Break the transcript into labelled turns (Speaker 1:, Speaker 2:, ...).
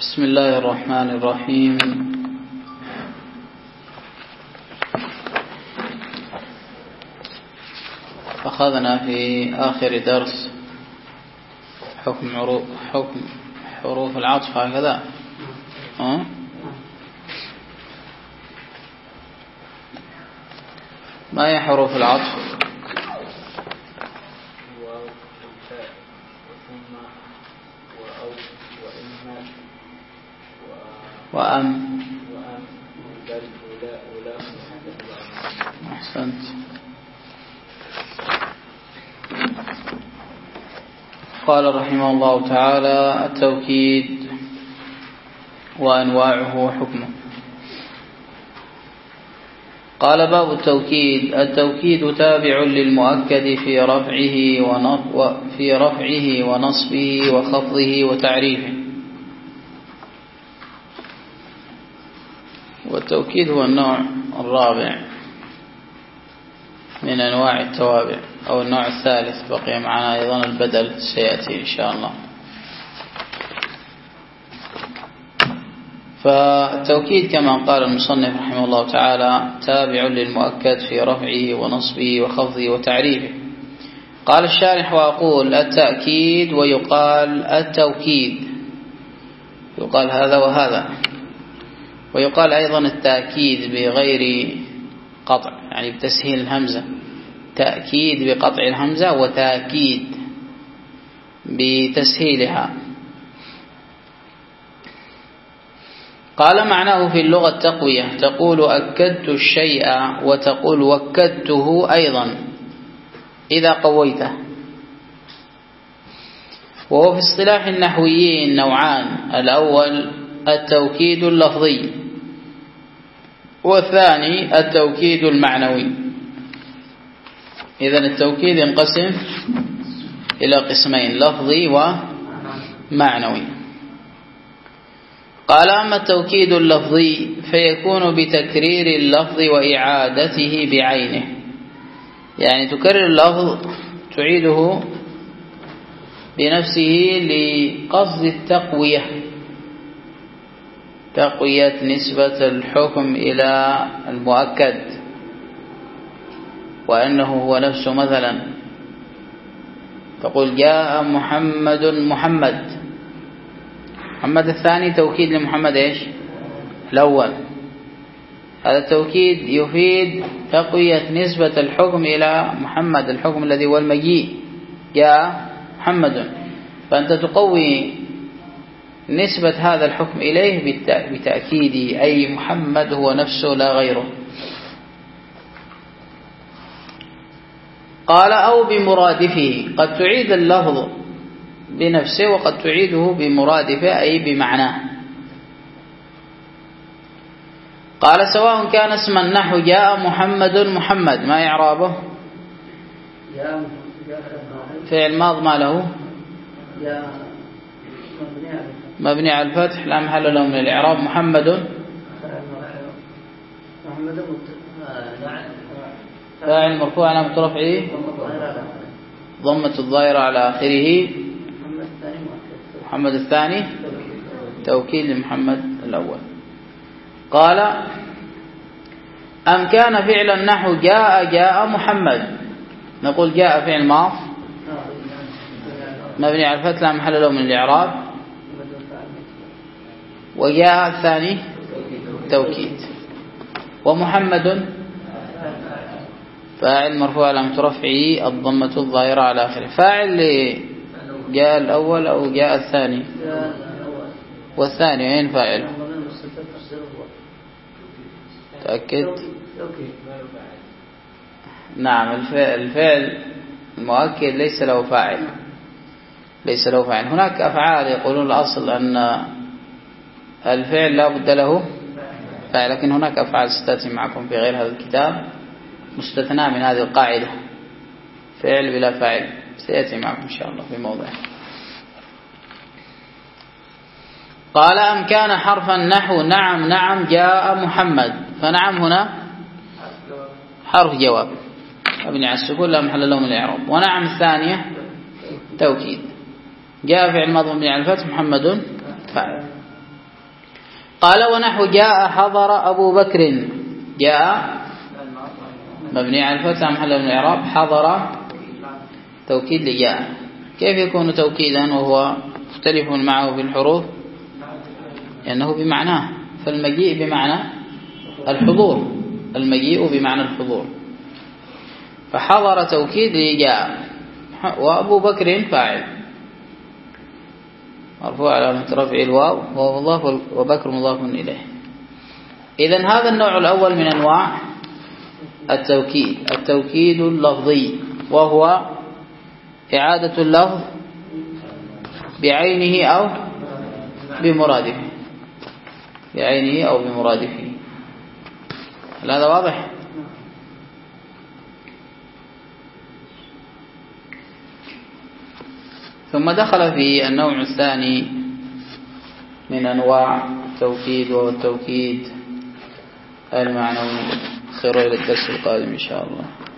Speaker 1: بسم الله الرحمن الرحيم. أخذنا في آخر درس حكم حروف العطف هكذا. ما هي حروف العطف؟ وأم. أحسنت. قال رحمه الله تعالى: التوكيد وأنواعه وحكمه. قال: باب التوكيد. التوكيد تابع للمؤكد في رفعه ونصبه وخفضه وتعريفه. والتوكيد هو النوع الرابع من أنواع التوابع، أو النوع الثالث، بقي معنا أيضا البدل سيأتي إن شاء الله. فالتوكيد كما قال المصنف رحمه الله تعالى تابع للمؤكد في رفعه ونصبه وخفضه وتعريفه. قال الشارح: وأقول التأكيد ويقال التوكيد، يقال هذا وهذا، ويقال أيضا التأكيد بغير قطع، يعني بتسهيل الهمزة، تأكيد بقطع الهمزة وتأكيد بتسهيلها. قال: معناه في اللغة التقوية، تقول أكدت الشيء وتقول وكدته أيضا إذا قويته. وهو في اصطلاح النحويين نوعان: الأول التوكيد اللفظي، والثاني التوكيد المعنوي. إذن التوكيد ينقسم إلى قسمين: لفظي ومعنوي. قال: أما التوكيد اللفظي فيكون بتكرير اللفظ وإعادته بعينه، يعني تكرر اللفظ تعيده بنفسه لقصد التقوية، تقوية نسبة الحكم إلى المؤكد، وأنه هو نفسه. مثلا تقول جاء محمد محمد الثاني توكيد لمحمد إيش؟ الأول. هذا التوكيد يفيد تقوية نسبة الحكم إلى محمد، الحكم الذي هو المجيء، جاء محمد، فأنت تقوي نسبة هذا الحكم إليه بتأكيد، أي محمد هو نفسه لا غيره. قال: أو بمرادفه، قد تعيد اللفظ بنفسه وقد تعيده بمرادفه أي بمعناه. قال: سواء كان اسما نحو جاء محمد ما إعرابه؟ فعل ماض ما له؟ مبني على الفتح لا محل له من الإعراب. محمد فاعل مرفوع علامة رفعه ضمة الظاهرة على آخره. محمد الثاني توكيد لمحمد الأول. قال: أم كان فعلا نحو جاء محمد، نقول جاء فعل ماض مبني على الفتح لا محل له من الإعراب، وجاء الثاني توكيد، ومحمد فاعل مرفوع علامة رفعه الضمة الظاهرة على آخره. فاعل جاء الأول أو جاء الثاني؟ والثاني أين فاعل؟ تأكد. نعم، الفعل المؤكد ليس له فاعل، ليس له فاعل. هناك أفعال يقولون الأصل أن الفعل لا بد له فاعل، لكن هناك أفعال ستأتي معكم في غير هذا الكتاب مستثنى من هذه القاعدة، فعل بلا فاعل، سيأتي معكم إن شاء الله في موضع. قال: أم كان حرفا نحو نعم جاء محمد، فنعم هنا حرف جواب مبني على السكون لا محل له من الإعراب، ونعم الثانية توكيد. جاء فعل ماضي مبني على الفتح، محمد فاعل. قال ونحو جاء حضر أبو بكر. جاء مبني على الفتح محل من الإعراب، حضر توكيد لجاء. كيف يكون توكيدا وهو مختلف معه في الحروف؟ لأنه بمعناه، فالمجيء بمعنى الحضور، المجيء بمعنى الحضور، فحضر توكيد لجاء. وأبو بكر فاعل مرفوع علامة رفعه الواو وهو مضاف وبكر مضاف إليه. إذن هذا النوع الأول من أنواع التوكيد، التوكيد اللفظي، وهو إعادة اللفظ بعينه أو بمرادفه، بعينه أو بمرادفه. هذا واضح؟ ثم دخل في النوع الثاني من أنواع التوكيد وهو التوكيد المعنوي. خير إلى الدرس القادم إن شاء الله.